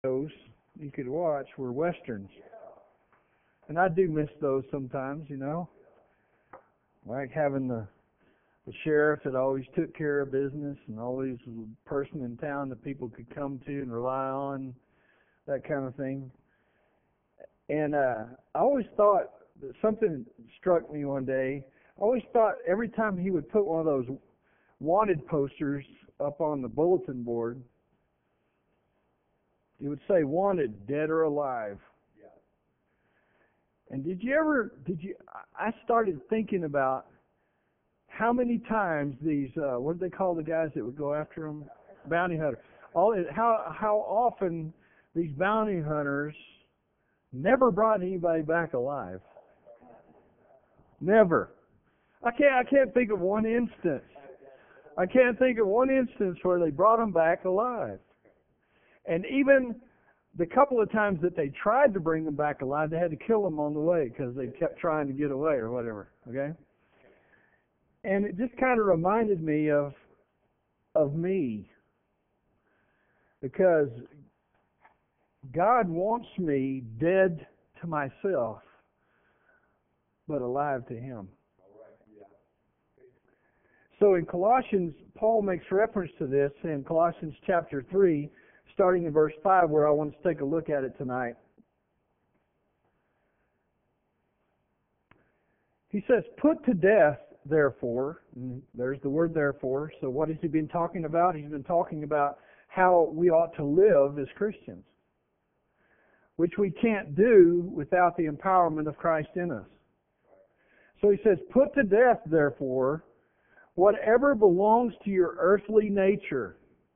shows you could watch were westerns, and I do miss those sometimes. Like having the sheriff that always took care of business, and always a person in town that people could come to and rely on, that kind of thing. And I always thought that something struck me one day. I always thought every time he would put one of those wanted posters up on the bulletin board, he would say "wanted, dead or alive." And I started thinking about how many times these, what do they call the guys that would go after them? Bounty hunters. How often these bounty hunters never brought anybody back alive. Never. I can't think of one instance. I can't think of one instance where they brought them back alive. And even the couple of times that they tried to bring them back alive, they had to kill them on the way because they kept trying to get away or whatever. Okay? And it just kind of reminded me of me, because God wants me dead to myself, but alive to Him. So in Colossians, Paul makes reference to this in Colossians chapter 3, starting in verse 5, where I want to take a look at it tonight. He says, "Put to death, therefore," and there's the word therefore. So what has he been talking about? He's been talking about how we ought to live as Christians, which we can't do without the empowerment of Christ in us. So he says, "Put to death, therefore, whatever belongs to your earthly nature."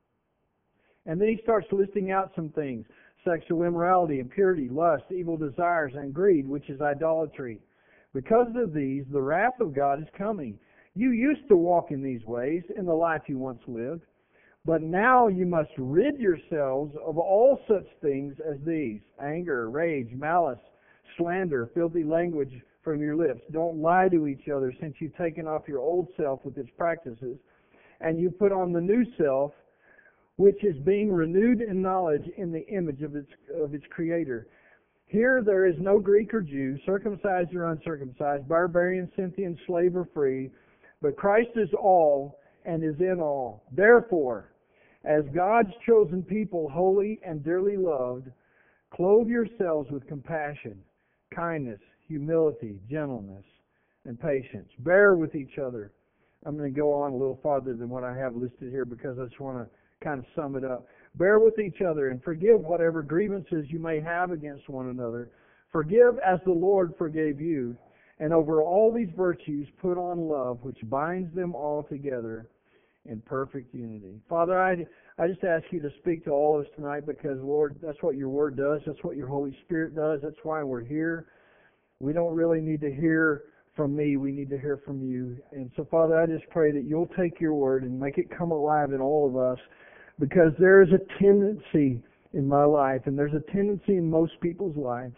And then he starts listing out some things: sexual immorality, impurity, lust, evil desires, and greed, which is idolatry. Because of these, the wrath of God is coming. You used to walk in these ways in the life you once lived, but now you must rid yourselves of all such things as these: anger, rage, malice, slander, filthy language from your lips. Don't lie to each other, since you've taken off your old self with its practices, and you put on the new self, which is being renewed in knowledge in the image of its Creator. Here there is no Greek or Jew, circumcised or uncircumcised, barbarian, Scythian, slave or free, but Christ is all and is in all. Therefore, as God's chosen people, holy and dearly loved, clothe yourselves with compassion, kindness, humility, gentleness, and patience. Bear with each other. I'm going to go on a little farther than what I have listed here, because I just want to kind of sum it up. Bear with each other and forgive whatever grievances you may have against one another. Forgive as the Lord forgave you. And over all these virtues put on love, which binds them all together in perfect unity. Father, I just ask you to speak to all of us tonight, because, Lord, that's what your Word does. That's what your Holy Spirit does. That's why we're here. We don't really need to hear from me. We need to hear from you. And so, Father, I just pray that you'll take your Word and make it come alive in all of us, because there is a tendency in my life, and there's a tendency in most people's lives,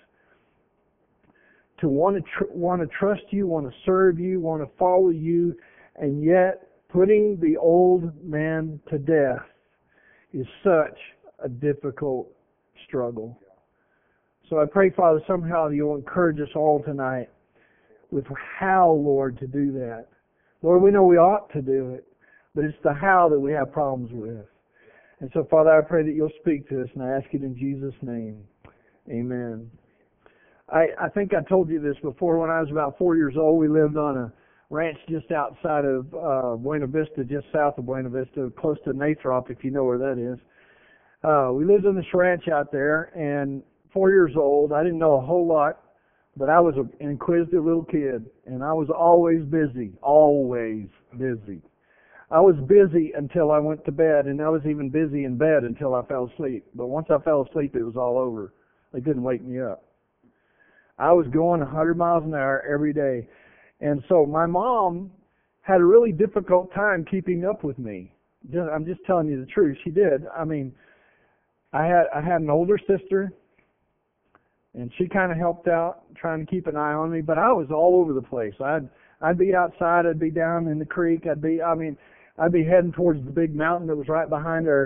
to want to trust you, want to serve you, want to follow you, and yet putting the old man to death is such a difficult struggle. So I pray, Father, somehow you'll encourage us all tonight with how, Lord, to do that. Lord, we know we ought to do it, but it's the how that we have problems with. And so, Father, I pray that you'll speak to us, and I ask it in Jesus' name. Amen. I think I told you this before. When I was about 4 years old, we lived on a ranch just outside of Buena Vista, just south of Buena Vista, close to Nathrop, if you know where that is. We lived on this ranch out there, and 4 years old, I didn't know a whole lot, but I was an inquisitive little kid, and I was always busy, always busy. I was busy until I went to bed, and I was even busy in bed until I fell asleep. But once I fell asleep, it was all over. They couldn't wake me up. I was going 100 miles an hour every day. And so my mom had a really difficult time keeping up with me. I'm just telling you the truth. She did. I mean, I had an older sister, and she kind of helped out, trying to keep an eye on me. But I was all over the place. I'd be outside. I'd be down in the creek. I'd be heading towards the big mountain that was right behind our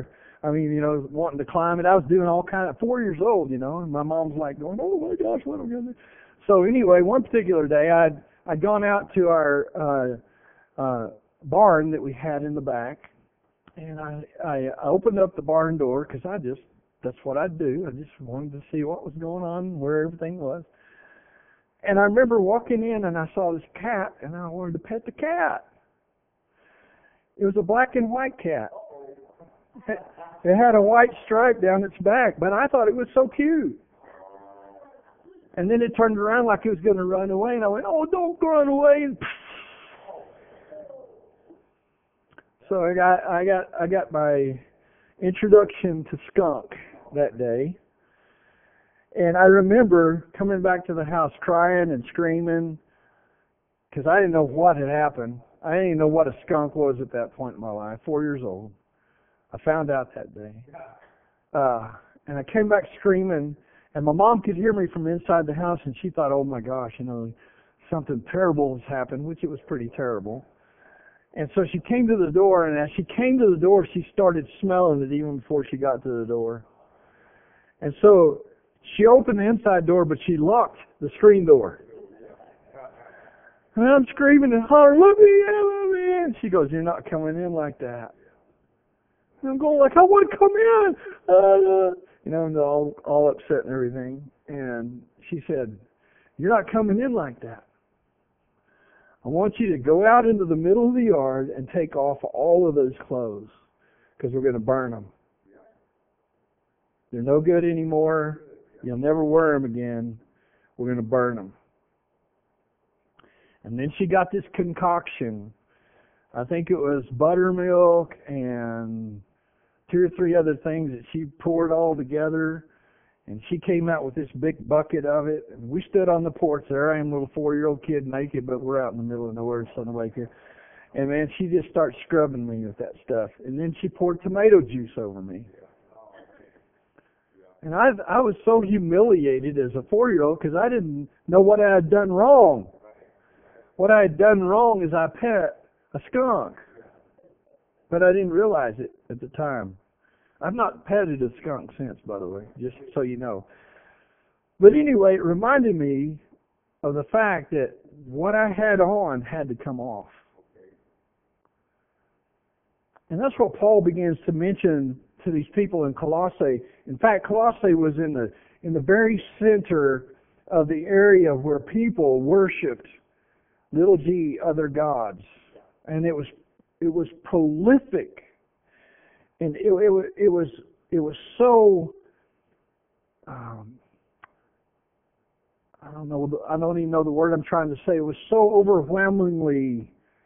I mean, wanting to climb it. I was doing all kind of 4 years old, and my mom's like going, "Oh my gosh, what am I gonna do?" So anyway, one particular day, I'd gone out to our barn that we had in the back, and I opened up the barn door because that's what I'd do. I just wanted to see what was going on, where everything was. And I remember walking in and I saw this cat, and I wanted to pet the cat. It was a black and white cat. It had a white stripe down its back, but I thought it was so cute. And then it turned around like it was going to run away, and I went, "Oh, don't run away!" And so I got my introduction to skunk that day. And I remember coming back to the house crying and screaming because I didn't know what had happened. I didn't even know what a skunk was at that point in my life, 4 years old. I found out that day. And I came back screaming, and my mom could hear me from inside the house, and she thought, "Oh my gosh, something terrible has happened," which it was pretty terrible. And so she came to the door, and as she came to the door, she started smelling it even before she got to the door. And so she opened the inside door, but she locked the screen door. And I'm screaming and hollering, "Let me in, let me in." She goes, "You're not coming in like that." And I'm going like, "I want to come in." I'm all upset and everything. And she said, "You're not coming in like that. I want you to go out into the middle of the yard and take off all of those clothes because we're going to burn them. They're no good anymore. You'll never wear them again. We're going to burn them." And then she got this concoction. I think it was buttermilk and 2 or 3 other things that she poured all together. And she came out with this big bucket of it. And we stood on the porch there. I am a little 4-year-old kid naked, but we're out in the middle of nowhere, Sun Lake here. And man, she just started scrubbing me with that stuff. And then she poured tomato juice over me. And I was so humiliated as a 4-year-old because I didn't know what I had done wrong. What I had done wrong is I pet a skunk. But I didn't realize it at the time. I've not petted a skunk since, by the way, just so you know. But anyway, it reminded me of the fact that what I had on had to come off. And that's what Paul begins to mention to these people in Colossae. In fact, Colossae was in the very center of the area where people worshipped little g other gods, and it was prolific, and it was so I don't even know the word I'm trying to say. It was so overwhelmingly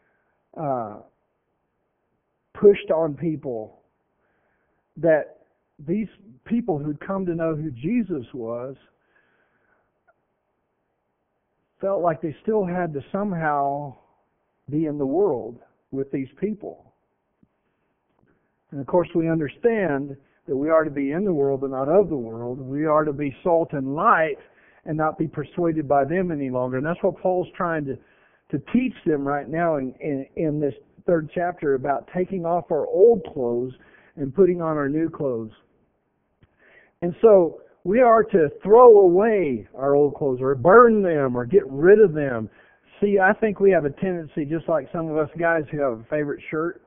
pushed on people that these people who'd come to know who Jesus was felt like they still had to somehow be in the world with these people. And of course we understand that we are to be in the world but not of the world. We are to be salt and light and not be persuaded by them any longer. And that's what Paul's trying to teach them right now in this 3rd chapter about taking off our old clothes and putting on our new clothes. And so we are to throw away our old clothes or burn them or get rid of them. See, I think we have a tendency, just like some of us guys who have a favorite shirt.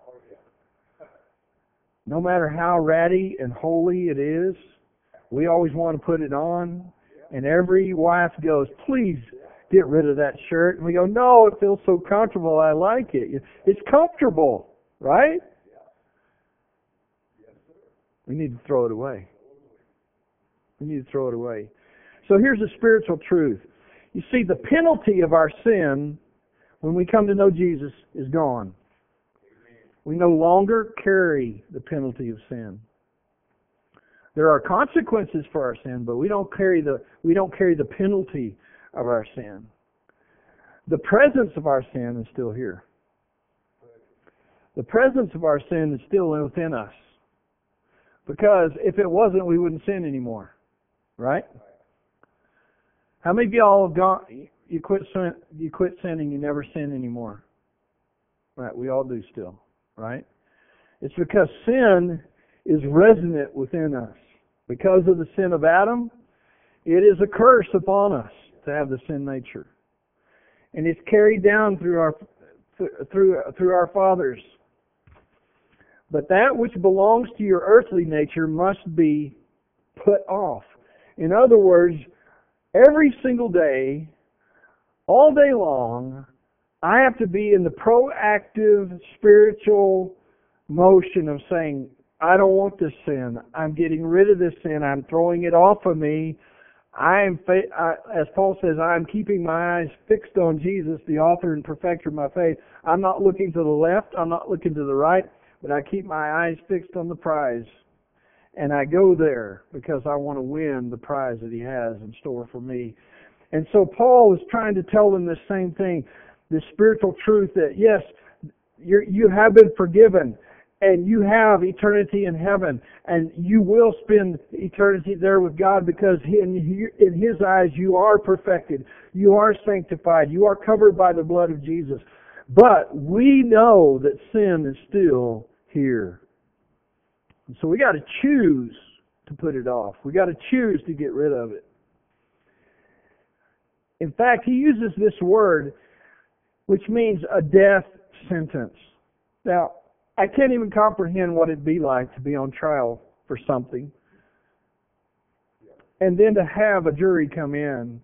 No matter how ratty and holy it is, we always want to put it on. And every wife goes, "Please get rid of that shirt." And we go, "No, it feels so comfortable. I like it." It's comfortable, right? We need to throw it away. We need to throw it away. So here's a spiritual truth. You see, the penalty of our sin when we come to know Jesus is gone. We no longer carry the penalty of sin. There are consequences for our sin, but we don't carry the penalty of our sin. The presence of our sin is still here. The presence of our sin is still within us. Because if it wasn't, we wouldn't sin anymore. Right? How many of y'all have gone, you quit sinning, you never sin anymore? Right, we all do still. Right? It's because sin is resonant within us. Because of the sin of Adam, it is a curse upon us to have the sin nature. And it's carried down through our fathers. But that which belongs to your earthly nature must be put off. In other words, every single day, all day long, I have to be in the proactive spiritual motion of saying, I don't want this sin. I'm getting rid of this sin. I'm throwing it off of me. As Paul says, I'm keeping my eyes fixed on Jesus, the author and perfecter of my faith. I'm not looking to the left. I'm not looking to the right. But I keep my eyes fixed on the prize. And I go there because I want to win the prize that He has in store for me. And so Paul is trying to tell them the same thing, this spiritual truth that, yes, you have been forgiven, and you have eternity in heaven, and you will spend eternity there with God because in His eyes you are perfected, you are sanctified, you are covered by the blood of Jesus. But we know that sin is still here. And so we got to choose to put it off. We got to choose to get rid of it. In fact, he uses this word, which means a death sentence. Now, I can't even comprehend what it'd be like to be on trial for something, and then to have a jury come in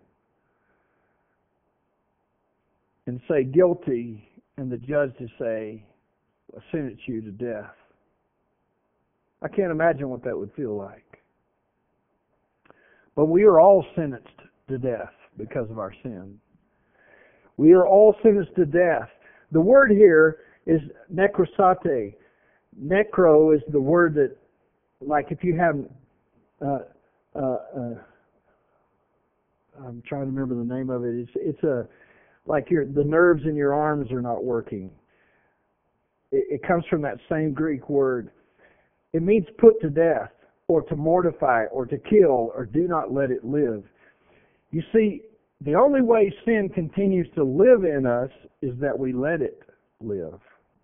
and say guilty, and the judge to say, I sentence you to death. I can't imagine what that would feel like. But we are all sentenced to death because of our sin. We are all sentenced to death. The word here is necrosate. Necro is the word that, like if you have, I'm trying to remember the name of it. It's like the nerves in your arms are not working. It comes from that same Greek word. It means put to death, or to mortify, or to kill, or do not let it live. You see, the only way sin continues to live in us is that we let it live.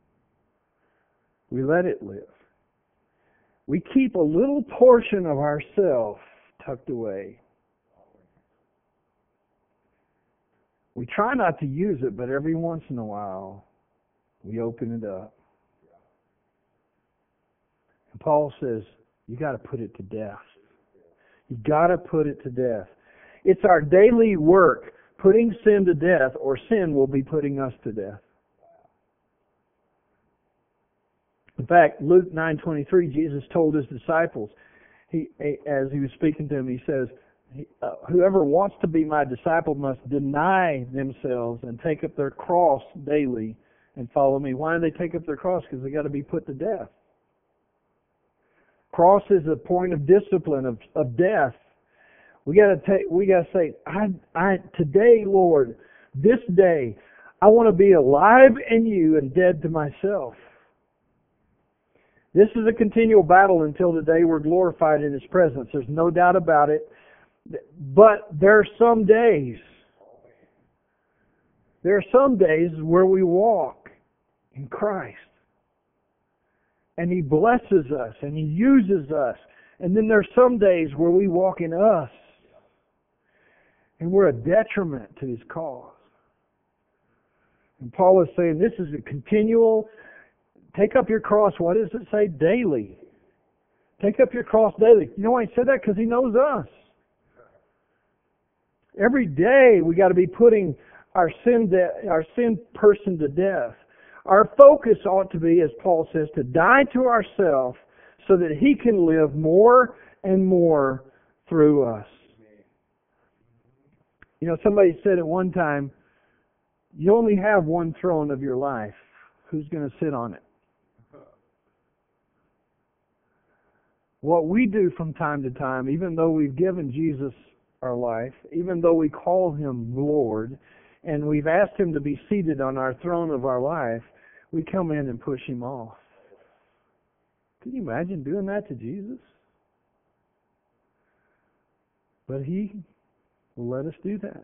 We let it live. We keep a little portion of ourselves tucked away. We try not to use it, but every once in a while, we open it up. And Paul says, you got to put it to death. You got to put it to death. It's our daily work, putting sin to death, or sin will be putting us to death. In fact, Luke 9:23, Jesus told His disciples, as He was speaking to them, He says, whoever wants to be my disciple must deny themselves and take up their cross daily and follow me. Why do they take up their cross? Because they got to be put to death. Cross is a point of discipline, of death. We got to say, today, Lord, this day, I want to be alive in You and dead to myself. This is a continual battle until the day we're glorified in His presence. There's no doubt about it. But there are some days where we walk in Christ. And He blesses us and He uses us. And then there's some days where we walk in us. And we're a detriment to His cause. And Paul is saying this is a continual, take up your cross, what does it say? Daily. Take up your cross daily. You know why He said that? Because He knows us. Every day we got to be putting our sin person to death. Our focus ought to be, as Paul says, to die to ourselves so that He can live more and more through us. You know, somebody said at one time, you only have one throne of your life. Who's going to sit on it? What we do from time to time, even though we've given Jesus our life, even though we call Him Lord, and we've asked Him to be seated on our throne of our life, we come in and push Him off. Can you imagine doing that to Jesus? But He will let us do that.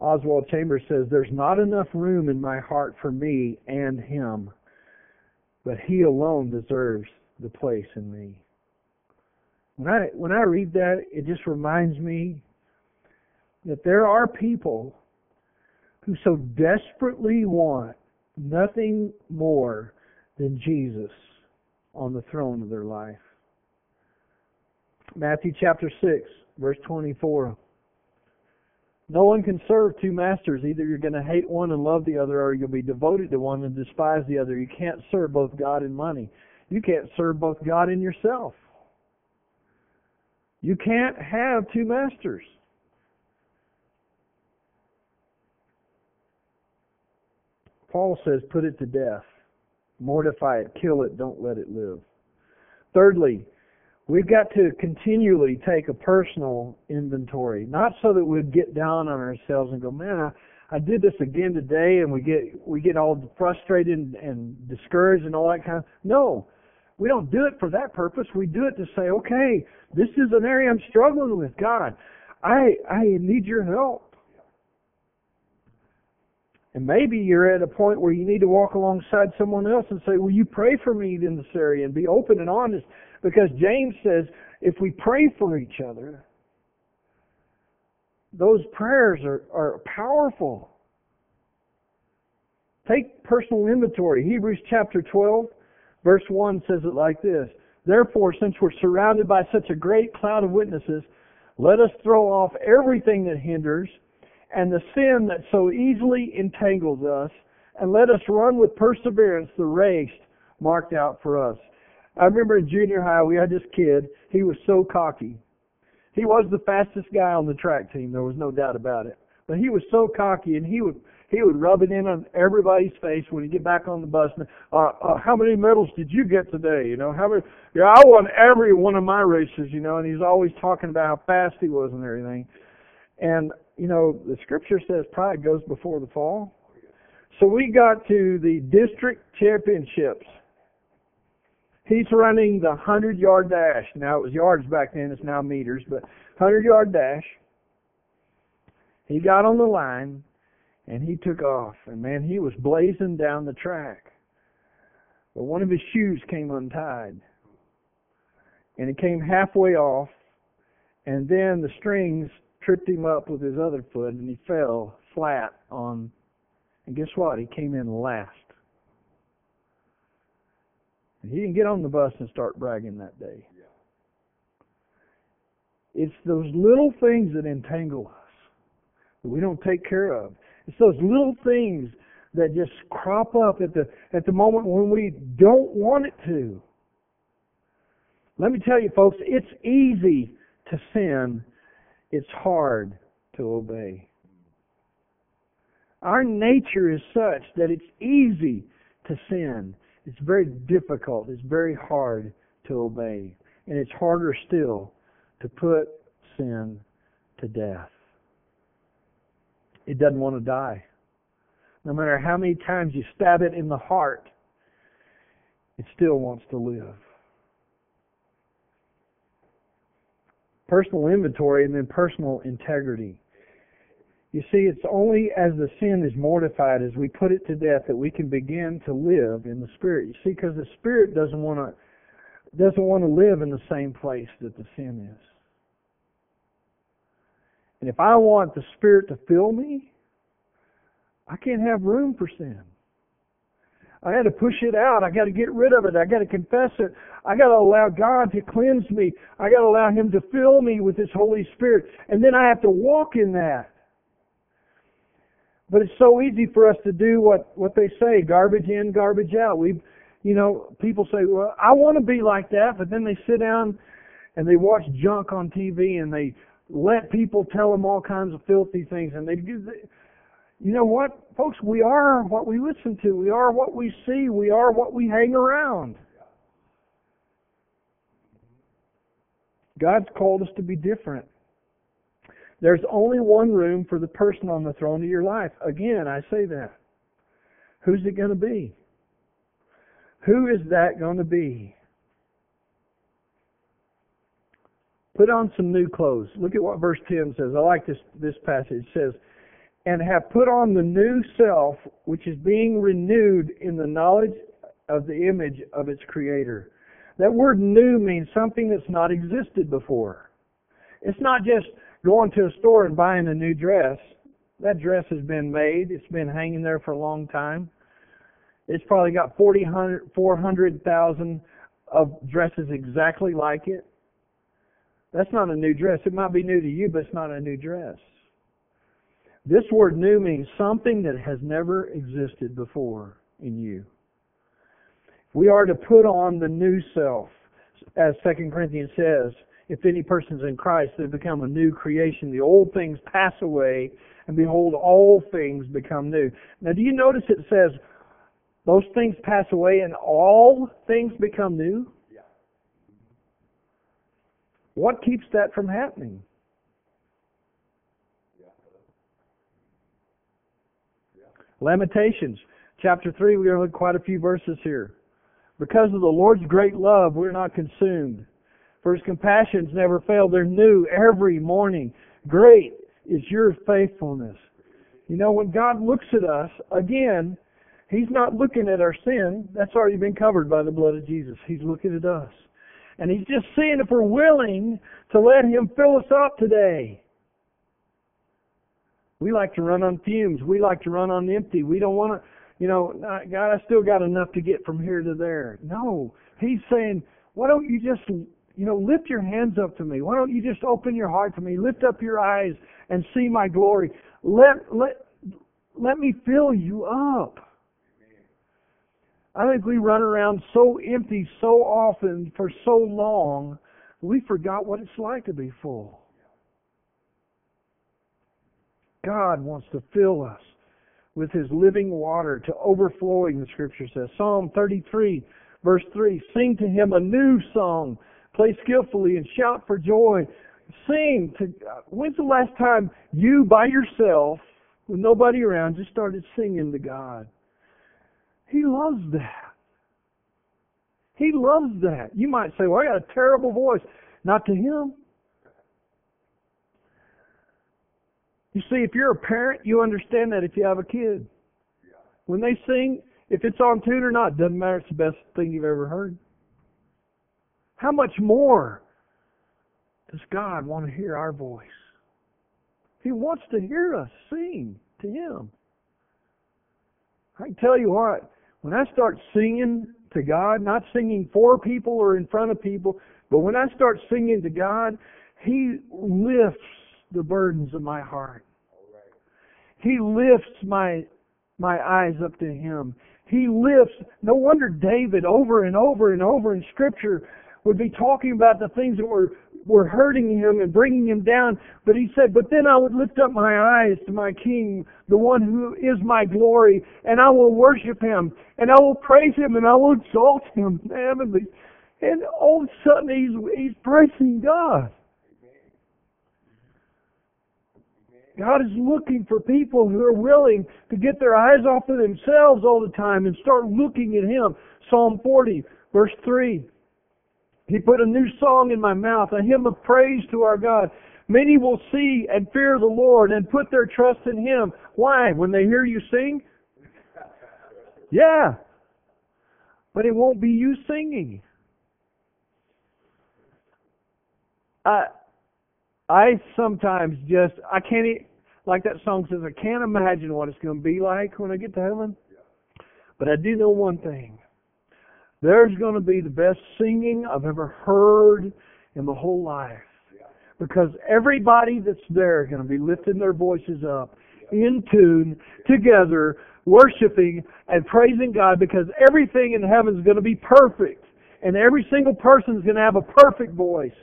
Oswald Chambers says, "There's not enough room in my heart for me and Him, but He alone deserves the place in me." When I read that, it just reminds me that there are people who so desperately want nothing more than Jesus on the throne of their life. Matthew chapter 6, verse 24. No one can serve two masters. Either you're going to hate one and love the other, or you'll be devoted to one and despise the other. You can't serve both God and money. You can't serve both God and yourself. You can't have two masters. Paul says, put it to death. Mortify it, kill it, don't let it live. Thirdly, we've got to continually take a personal inventory. Not so that we'd get down on ourselves and go, man, I did this again today, and we get all frustrated and discouraged and all that kind of. No, we don't do it for that purpose. We do it to say, okay, this is an area I'm struggling with. God, I need your help. And maybe you're at a point where you need to walk alongside someone else and say, will you pray for me in this area, and be open and honest. Because James says, if we pray for each other, those prayers are powerful. Take personal inventory. Hebrews chapter 12, verse 1 says it like this. Therefore, since we're surrounded by such a great cloud of witnesses, let us throw off everything that hinders and the sin that so easily entangles us, and let us run with perseverance the race marked out for us. I remember in junior high, we had this kid. He was so cocky. He was the fastest guy on the track team. There was no doubt about it. But he was so cocky, and he would rub it in on everybody's face when he get back on the bus. And, how many medals did you get today? You know, how many? Yeah, I won every one of my races. You know, and he's always talking about how fast he was and everything. And you know, the Scripture says pride goes before the fall. So we got to the district championships. He's running the 100-yard dash. Now, it was yards back then. It's now meters. But 100-yard dash. He got on the line, and he took off. And, man, he was blazing down the track. But one of his shoes came untied. And it came halfway off. And then the strings tripped him up with his other foot, and he fell flat on. And guess what? He came in last. And he didn't get on the bus and start bragging that day. It's those little things that entangle us, that we don't take care of. It's those little things that just crop up at the moment when we don't want it to. Let me tell you, folks, it's easy to sin. It's hard to obey. Our nature is such that it's easy to sin. It's very difficult. It's very hard to obey. And it's harder still to put sin to death. It doesn't want to die. No matter how many times you stab it in the heart, it still wants to live. Personal inventory and then personal integrity. You see, it's only as the sin is mortified, as we put it to death, that we can begin to live in the Spirit. You see, because the Spirit doesn't want to live in the same place that the sin is. And if I want the Spirit to fill me, I can't have room for sin. I got to push it out. I got to get rid of it. I got to confess it. I got to allow God to cleanse me. I got to allow Him to fill me with His Holy Spirit. And then I have to walk in that. But it's so easy for us to do what they say, garbage in, garbage out. People say, well, I want to be like that, but then they sit down and they watch junk on TV and they let people tell them all kinds of filthy things. And you know what, folks? We are what we listen to. We are what we see. We are what we hang around. God's called us to be different. There's only one room for the person on the throne of your life. Again, I say that. Who's it going to be? Who is that going to be? Put on some new clothes. Look at what verse 10 says. I like this passage. It says, and have put on the new self, which is being renewed in the knowledge of the image of its Creator. That word new means something that's not existed before. It's not just going to a store and buying a new dress. That dress has been made. It's been hanging there for a long time. It's probably got 400,000 of dresses exactly like it. That's not a new dress. It might be new to you, but it's not a new dress. This word new means something that has never existed before in you. We are to put on the new self. As 2 Corinthians says, if any person's in Christ, they become a new creation. The old things pass away, and behold, all things become new. Now, do you notice it says, those things pass away and all things become new? Yeah. What keeps that from happening? Lamentations, chapter 3, we're going to look at quite a few verses here. Because of the Lord's great love, we're not consumed. For His compassions never fail. They're new every morning. Great is your faithfulness. You know, when God looks at us, again, He's not looking at our sin. That's already been covered by the blood of Jesus. He's looking at us. And He's just seeing if we're willing to let Him fill us up today. We like to run on fumes. We like to run on empty. We don't want to, God, I still got enough to get from here to there. No. He's saying, why don't you just, lift your hands up to me? Why don't you just open your heart to me? Lift up your eyes and see my glory. Let me fill you up. I think we run around so empty so often for so long, we forgot what it's like to be full. God wants to fill us with His living water to overflowing, the Scripture says. Psalm 33, verse 3, sing to Him a new song, play skillfully and shout for joy. Sing to God. When's the last time you by yourself, with nobody around, just started singing to God? He loves that. He loves that. You might say, well, I got a terrible voice. Not to Him. You see, if you're a parent, you understand that if you have a kid. When they sing, if it's on tune or not, doesn't matter. It's the best thing you've ever heard. How much more does God want to hear our voice? He wants to hear us sing to Him. I can tell you what, when I start singing to God, not singing for people or in front of people, but when I start singing to God, He lifts the burdens of my heart. He lifts my eyes up to Him. He lifts. No wonder David over and over and over in Scripture would be talking about the things that were hurting him and bringing him down. But he said, but then I would lift up my eyes to my King, the one who is my glory, and I will worship Him, and I will praise Him, and I will exalt Him heavenly. And all of a sudden he's praising God. God is looking for people who are willing to get their eyes off of themselves all the time and start looking at Him. Psalm 40, verse 3. He put a new song in my mouth, a hymn of praise to our God. Many will see and fear the Lord and put their trust in Him. Why? When they hear you sing? Yeah. But it won't be you singing. I sometimes I can't, like that song says, I can't imagine what it's going to be like when I get to heaven. But I do know one thing. There's going to be the best singing I've ever heard in my whole life. Because everybody that's there is going to be lifting their voices up in tune, together, worshiping and praising God, because everything in heaven is going to be perfect. And every single person is going to have a perfect voice.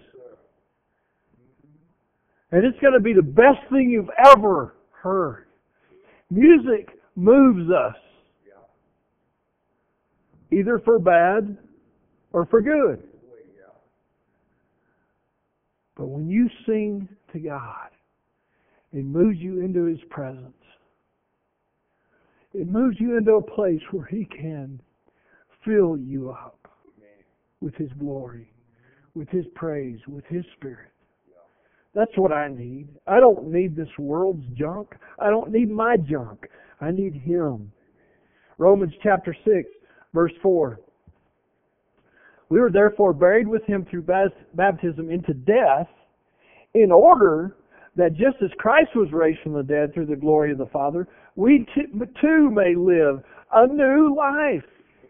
And it's going to be the best thing you've ever heard. Music moves us. Either for bad or for good. But when you sing to God, it moves you into His presence. It moves you into a place where He can fill you up with His glory, with His praise, with His Spirit. That's what I need. I don't need this world's junk. I don't need my junk. I need Him. Romans chapter 6, verse 4. We were therefore buried with Him through baptism into death, in order that just as Christ was raised from the dead through the glory of the Father, we too may live a new life.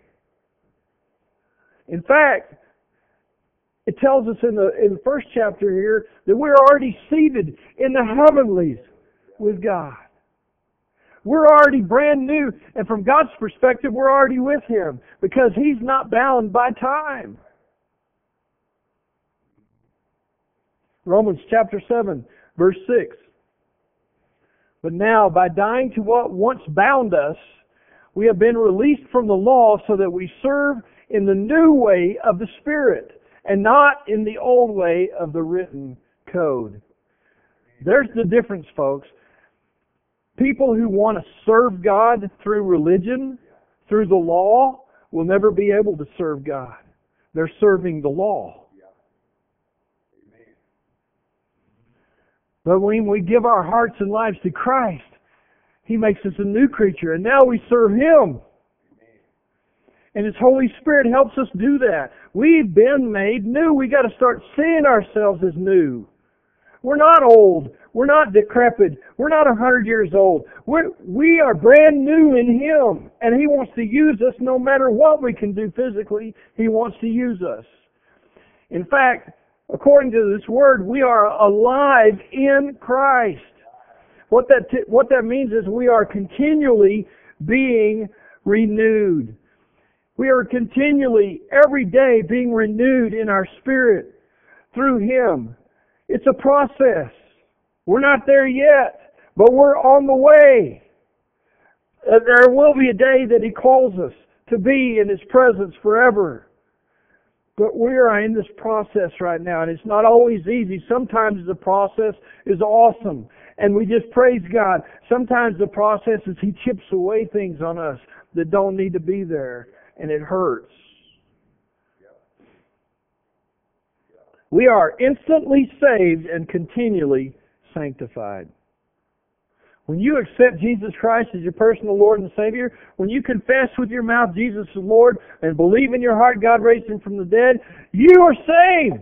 In fact, it tells us in the first chapter here that we're already seated in the heavenlies with God. We're already brand new, and from God's perspective, we're already with Him because He's not bound by time. Romans chapter 7, verse 6. But now, by dying to what once bound us, we have been released from the law so that we serve in the new way of the Spirit and not in the old way of the written code. There's the difference, folks. People who want to serve God through religion, through the law, will never be able to serve God. They're serving the law. But when we give our hearts and lives to Christ, He makes us a new creature, and now we serve Him. And His Holy Spirit helps us do that. We've been made new. We've got to start seeing ourselves as new. We're not old. We're not decrepit. We're not 100 years old. We are brand new in Him. And He wants to use us no matter what we can do physically. He wants to use us. In fact, according to this word, we are alive in Christ. What that means is we are continually being renewed. We are continually, every day, being renewed in our spirit through Him. It's a process. We're not there yet, but we're on the way. There will be a day that He calls us to be in His presence forever. But we are in this process right now, and it's not always easy. Sometimes the process is awesome, and we just praise God. Sometimes the process is He chips away things on us that don't need to be there, and it hurts. We are instantly saved and continually sanctified. When you accept Jesus Christ as your personal Lord and Savior, when you confess with your mouth Jesus is Lord and believe in your heart God raised Him from the dead, you are saved.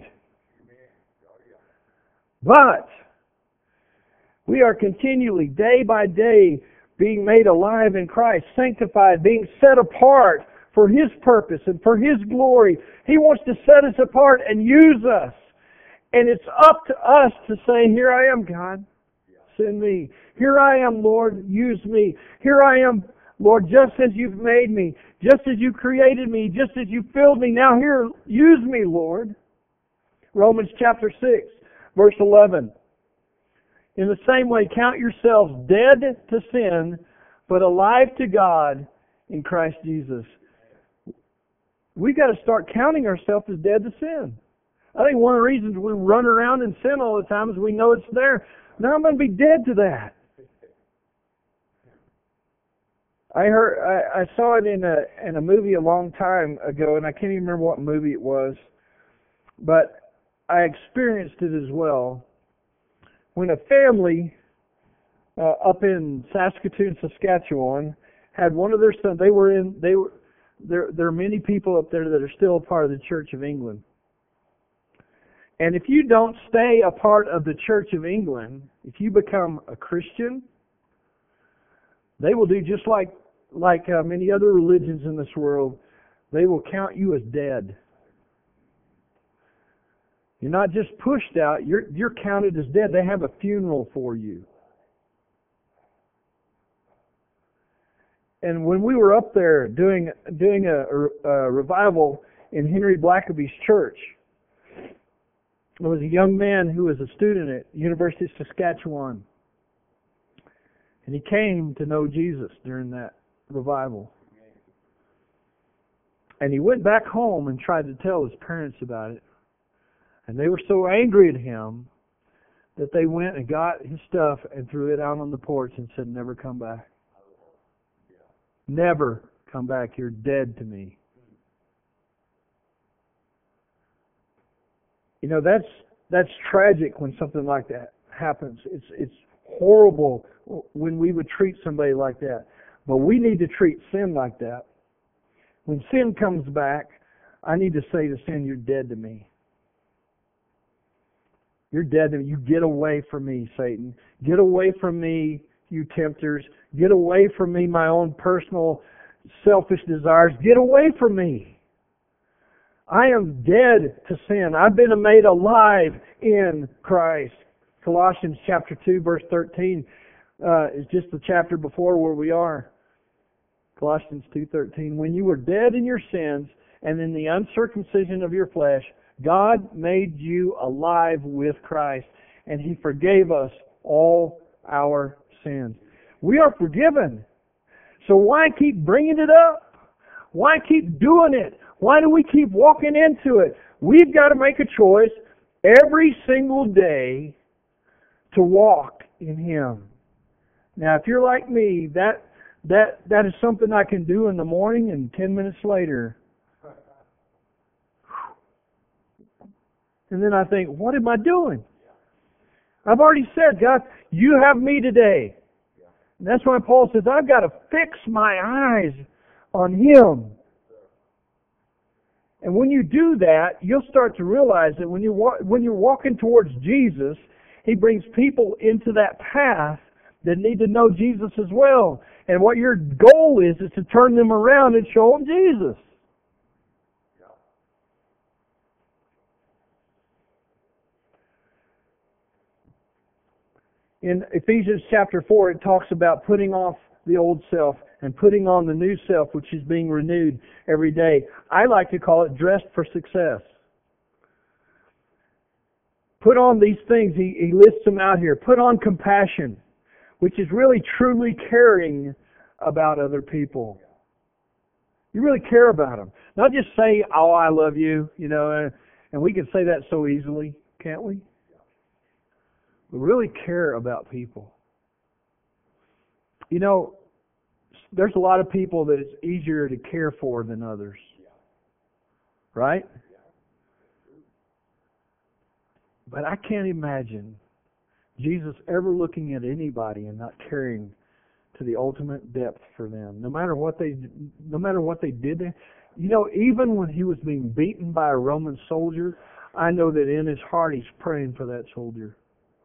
But we are continually, day by day, being made alive in Christ, sanctified, being set apart for His purpose and for His glory. He wants to set us apart and use us. And it's up to us to say, here I am, God. Send me. Here I am, Lord. Use me. Here I am, Lord, just as You've made me, just as You created me, just as You filled me. Now here, use me, Lord. Romans chapter 6, verse 11. In the same way, count yourselves dead to sin, but alive to God in Christ Jesus. We've got to start counting ourselves as dead to sin. I think one of the reasons we run around in sin all the time is we know it's there. Now I'm going to be dead to that. I saw it in a movie a long time ago, and I can't even remember what movie it was, but I experienced it as well. When a family up in Saskatoon, Saskatchewan, had one of their sons. There are many people up there that are still a part of the Church of England. And if you don't stay a part of the Church of England, if you become a Christian, they will do just like many other religions in this world. They will count you as dead. You're not just pushed out, you're counted as dead. They have a funeral for you. And when we were up there doing a revival in Henry Blackaby's church, there was a young man who was a student at University of Saskatchewan. And he came to know Jesus during that revival. And he went back home and tried to tell his parents about it. And they were so angry at him that they went and got his stuff and threw it out on the porch and said, never come back. Never come back. You're dead to me. You know, That's tragic when something like that happens. It's horrible when we would treat somebody like that. But we need to treat sin like that. When sin comes back, I need to say to sin, you're dead to me. You're dead to me. You get away from me, Satan. Get away from me, you tempters. Get away from me, my own personal selfish desires. Get away from me. I am dead to sin. I've been made alive in Christ. Colossians chapter 2, verse 13 is just the chapter before where we are. Colossians 2:13. When you were dead in your sins and in the uncircumcision of your flesh, God made you alive with Christ, and He forgave us all our sins. We are forgiven. So why keep bringing it up? Why keep doing it? Why do we keep walking into it? We've got to make a choice every single day to walk in Him. Now, if you're like me, that is something I can do in the morning, and 10 minutes later, and then I think, what am I doing? I've already said, God, you have me today. And that's why Paul says, I've got to fix my eyes on Him. And when you do that, you'll start to realize that when you're walking towards Jesus, He brings people into that path that need to know Jesus as well. And what your goal is to turn them around and show them Jesus. In Ephesians chapter 4, it talks about putting off the old self and putting on the new self, which is being renewed every day. I like to call it dressed for success. Put on these things. He lists them out here. Put on compassion, which is really truly caring about other people. You really care about them. Not just say, oh, I love you, and we can say that so easily, can't we? We really care about people. There's a lot of people that it's easier to care for than others. Right? But I can't imagine Jesus ever looking at anybody and not caring to the ultimate depth for them. No matter what they did. Even when He was being beaten by a Roman soldier, I know that in His heart He's praying for that soldier.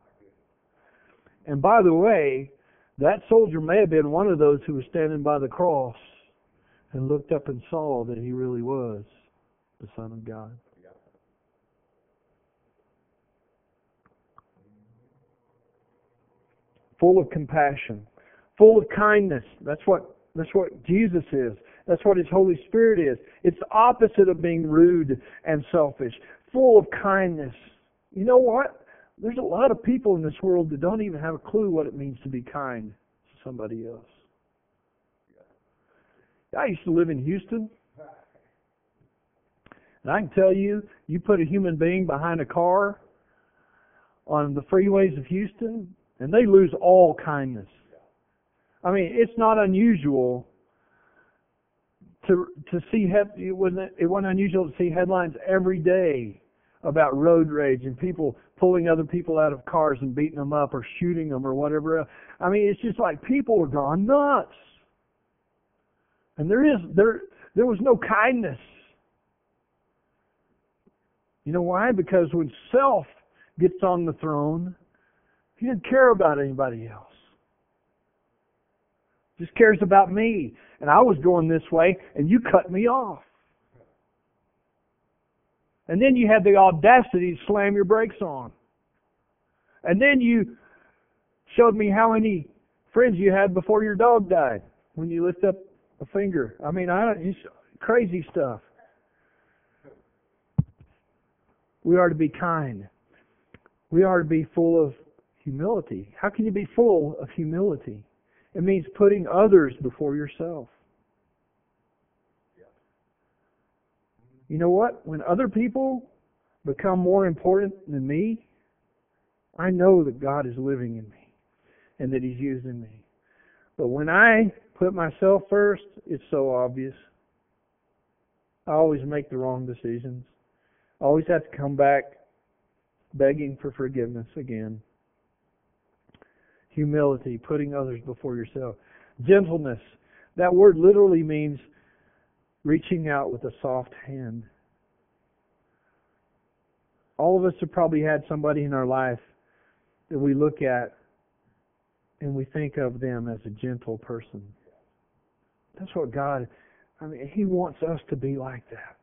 And by the way, that soldier may have been one of those who was standing by the cross and looked up and saw that He really was the Son of God. Full of compassion, full of kindness. That's what Jesus is. That's what His Holy Spirit is. It's the opposite of being rude and selfish. Full of kindness. You know what? There's a lot of people in this world that don't even have a clue what it means to be kind to somebody else. I used to live in Houston. And I can tell you, you put a human being behind a car on the freeways of Houston, and they lose all kindness. I mean, it's not unusual to see, it wasn't unusual to see headlines every day about road rage and people pulling other people out of cars and beating them up or shooting them or whatever else. I mean, it's just like people are gone nuts. And there was no kindness. You know why? Because when self gets on the throne, He doesn't care about anybody else. Just cares about me. And I was going this way, and you cut me off. And then you had the audacity to slam your brakes on. And then you showed me how many friends you had before your dog died when you lift up a finger. I mean, just crazy stuff. We are to be kind. We are to be full of humility. How can you be full of humility? It means putting others before yourself. You know what? When other people become more important than me, I know that God is living in me and that He's using me. But when I put myself first, it's so obvious. I always make the wrong decisions. I always have to come back begging for forgiveness again. Humility, putting others before yourself. Gentleness, that word literally means reaching out with a soft hand. All of us have probably had somebody in our life that we look at and we think of them as a gentle person. That's what God, He wants us to be like that.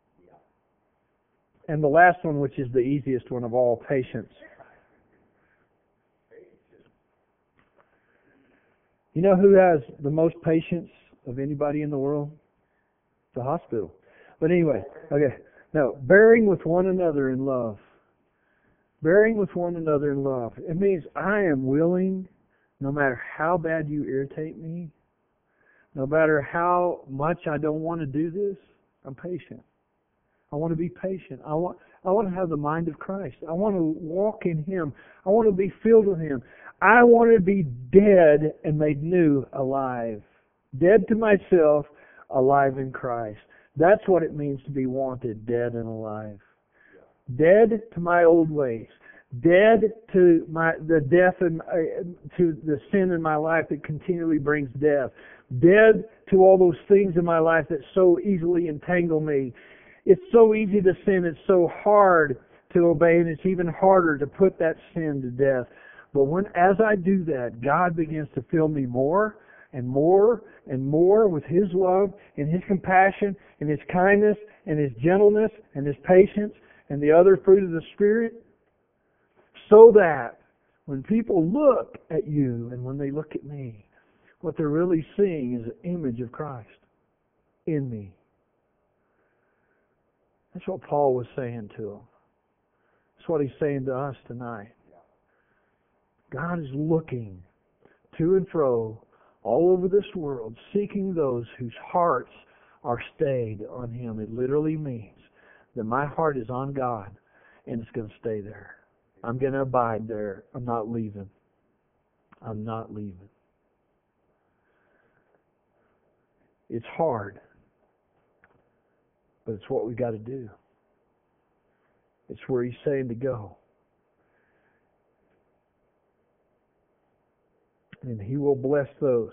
And the last one, which is the easiest one of all, patience. You know who has the most patience of anybody in the world? The hospital. But anyway, okay. No, bearing with one another in love. Bearing with one another in love. It means I am willing, no matter how bad you irritate me, no matter how much I don't want to do this, I'm patient. I want to be patient. I want to have the mind of Christ. I want to walk in Him. I want to be filled with Him. I want to be dead and made new, alive. Dead to myself, alive in Christ. That's what it means to be wanted, dead and alive. Dead to my old ways. Dead to to the sin in my life that continually brings death. Dead to all those things in my life that so easily entangle me. It's so easy to sin. It's so hard to obey, and it's even harder to put that sin to death. But as I do that, God begins to fill me more and more and more with His love and His compassion and His kindness and His gentleness and His patience and the other fruit of the Spirit, so that when people look at you and when they look at me, what they're really seeing is an image of Christ in me. That's what Paul was saying to them. That's what he's saying to us tonight. God is looking to and fro all over this world, seeking those whose hearts are stayed on Him. It literally means that my heart is on God, and it's going to stay there. I'm going to abide there. I'm not leaving. I'm not leaving. It's hard, but it's what we got to do. It's where He's saying to go. And He will bless those.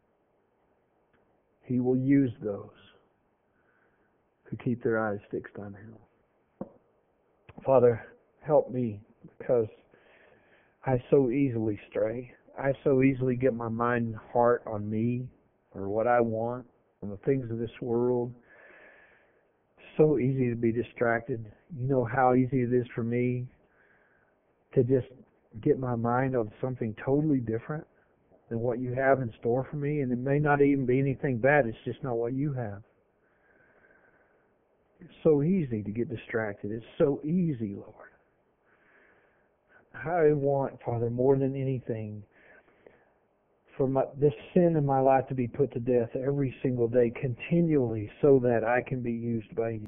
He will use those who keep their eyes fixed on Him. Father, help me, because I so easily stray. I so easily get my mind and heart on me or what I want, on the things of this world. So easy to be distracted. You know how easy it is for me to just get my mind on something totally different than what You have in store for me. And it may not even be anything bad. It's just not what You have. It's so easy to get distracted. It's so easy, Lord. I want, Father, more than anything, for this sin in my life to be put to death every single day, continually, so that I can be used by You.